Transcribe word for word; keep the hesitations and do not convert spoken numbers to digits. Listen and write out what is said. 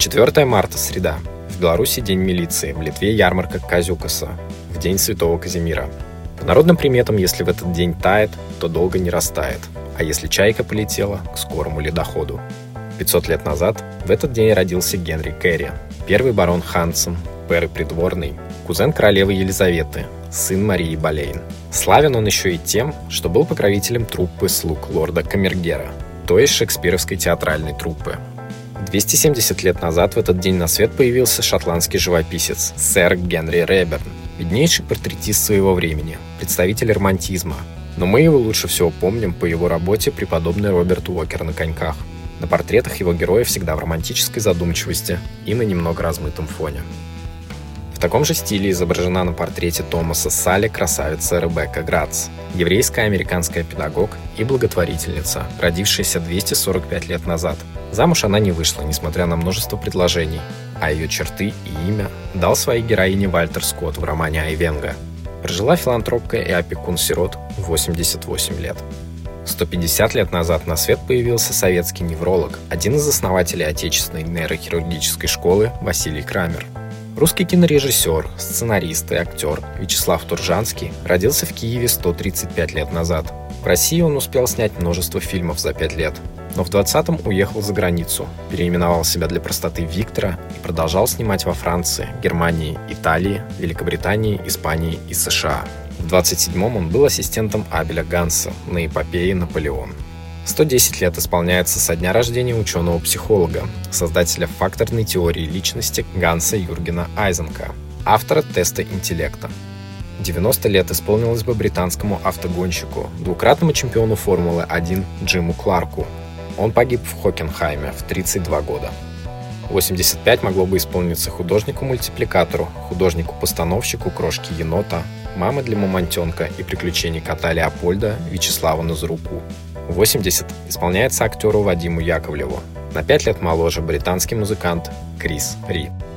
четвёртое марта, среда. В Беларуси день милиции, в Литве ярмарка Казюкаса, в день Святого Казимира. По народным приметам, если в этот день тает, то долго не растает, а если чайка полетела, к скорому ледоходу. пятьсот лет назад в этот день родился Генри Керри, первый барон Хансен, пэр и придворный, кузен королевы Елизаветы, сын Марии Болейн. Славен он еще и тем, что был покровителем труппы слуг лорда Камергера, то есть шекспировской театральной труппы. двести семьдесят лет назад в этот день на свет появился шотландский живописец сэр Генри Рейберн, виднейший портретист своего времени, представитель романтизма, но мы его лучше всего помним по его работе «Преподобный Роберт Уокер на коньках». На портретах его героя всегда в романтической задумчивости и на немного размытом фоне. В таком же стиле изображена на портрете Томаса Салли красавица Ребекка Грац, еврейская американская педагог и благотворительница, родившаяся двести сорок пять лет назад. Замуж она не вышла, несмотря на множество предложений, а ее черты и имя дал своей героине Вальтер Скотт в романе «Айвенго». Прожила филантропка и опекун-сирот восемьдесят восемь лет. сто пятьдесят лет назад на свет появился советский невролог, один из основателей отечественной нейрохирургической школы Василий Крамер. Русский кинорежиссер, сценарист и актер Вячеслав Туржанский родился в Киеве сто тридцать пять лет назад. В России он успел снять множество фильмов за пять лет, но в двадцатом уехал за границу, переименовал себя для простоты в Виктора и продолжал снимать во Франции, Германии, Италии, Великобритании, Испании и США. В двадцать седьмом он был ассистентом Абеля Ганса на эпопее «Наполеон». сто десять лет исполняется со дня рождения ученого-психолога, создателя факторной теории личности Ганса Юргена Айзенка, автора теста интеллекта. девяносто лет исполнилось бы британскому автогонщику, двукратному чемпиону Формулы один Джиму Кларку. Он погиб в Хокенхайме в тридцать два года. восемьдесят пять могло бы исполниться художнику-мультипликатору, художнику-постановщику «Крошки енота», «Мамы для мамонтенка» и «Приключений кота Леопольда» Вячеславу Назаруку. восемьдесят исполняется актеру Вадиму Яковлеву. На пять лет моложе британский музыкант Крис Ри.